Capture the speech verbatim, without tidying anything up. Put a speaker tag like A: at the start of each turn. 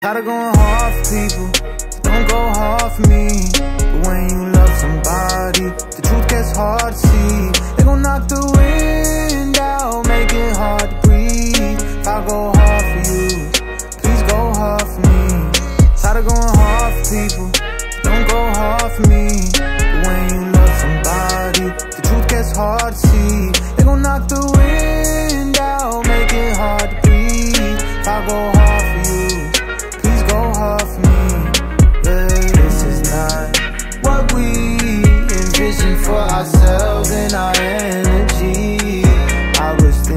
A: Gotta go hard for people, but don't go hard for me. But when you love somebody, the truth gets hard to see. They gon' knock the wind